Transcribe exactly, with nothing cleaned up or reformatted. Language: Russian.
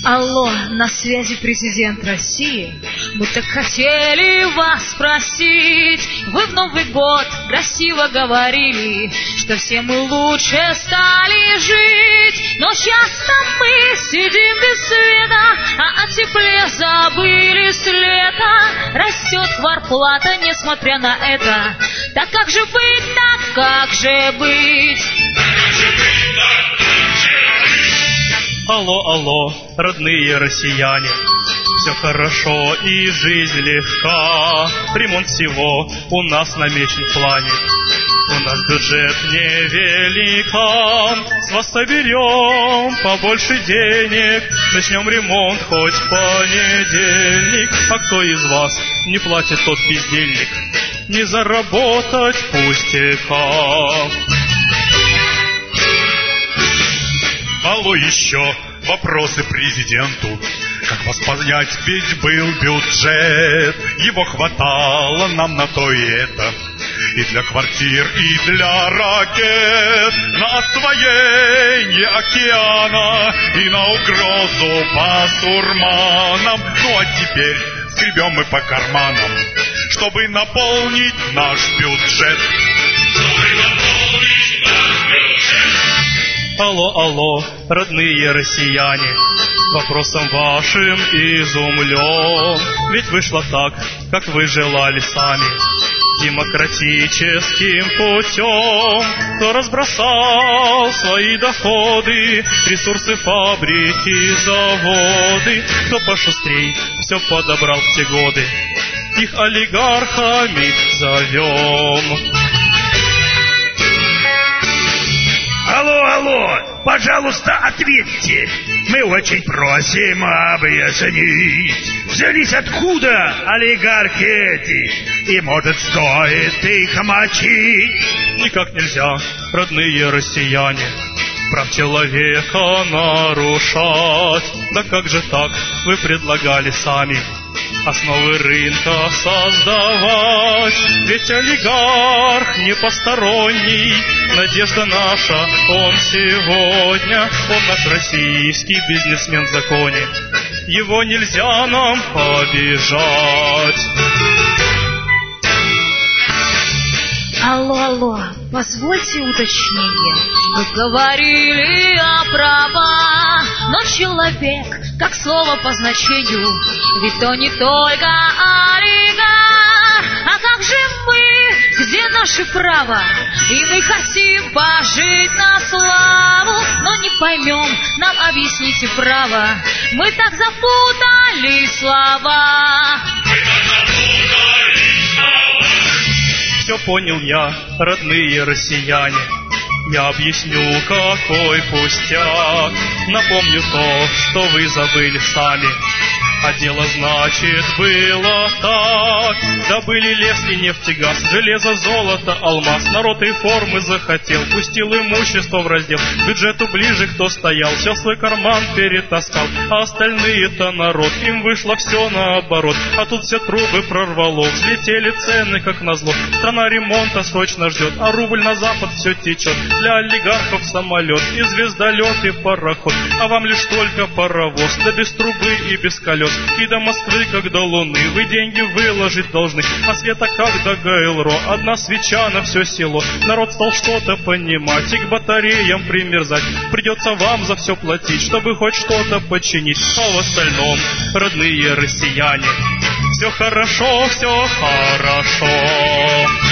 Алло, на связи президент России. Мы так хотели вас спросить. Вы в Новый год красиво говорили, что все мы лучше стали жить. Но часто мы сидим без света, а о тепле забыли с лета. Растет квартплата, несмотря на это. Так как же быть, так как же быть? Алло, алло, родные россияне, все хорошо и жизнь легка. Ремонт всего у нас намечен в плане. У нас бюджет невеликан. С вас соберем побольше денег. Начнем ремонт хоть в понедельник. А кто из вас не платит, тот бездельник. Не заработать пустяка. Алло, еще вопросы президенту. Как вас понять, ведь был бюджет. Его хватало нам на то и это. И для квартир, и для ракет. На освоение океана и на угрозу басурманам. Ну а теперь скребем мы по карманам, чтобы наполнить наш бюджет. Чтобы наполнить наш бюджет. Алло, алло, родные россияне, вопросом вашим изумлен. Ведь вышло так, как вы желали сами, демократическим путем. Кто разбросал свои доходы, ресурсы, фабрики, заводы, кто пошустрей все подобрал в те годы, их олигархами зовем. Алло, алло, пожалуйста, ответьте. Мы очень просим объяснить, взялись откуда олигархи эти, и, может, стоит их мочить? Никак нельзя, родные россияне, прав человека нарушать. Да как же так, вы предлагали сами основы рынка создавать. Ведь олигарх не посторонний, надежда наша, он сегодня. Он наш российский бизнесмен в законе, его нельзя нам обижать. Алло, алло, позвольте уточнение. Вы говорили о правах, но человек, как слово по значению, ведь то не только олигарх. А как же мы, где наши права? И мы хотим пожить на славу, но не поймем, нам объясните право. Мы так запутали слова. Все понял я, родные россияне. Я объясню, какой пустяк. Напомню то, что вы забыли сами. А дело, значит, было так. Добыли лес и нефть и газ, железо, золото, алмаз. Народ реформы захотел, пустил имущество в раздел. Бюджету ближе кто стоял, все в свой карман перетаскал. А остальные-то народ, им вышло все наоборот. А тут все трубы прорвало, взлетели цены как назло. Страна ремонта срочно ждет, а рубль на запад все течет. Для олигархов самолет и звездолет и пароход. А вам лишь только паровоз, да без трубы и без колес. И до Москвы, как до Луны, вы деньги выложить должны. А света, как до ГЛРО, одна свеча на все село. Народ стал что-то понимать и к батареям примерзать. Придется вам за все платить, чтобы хоть что-то починить. А в остальном, родные россияне, все хорошо, все хорошо.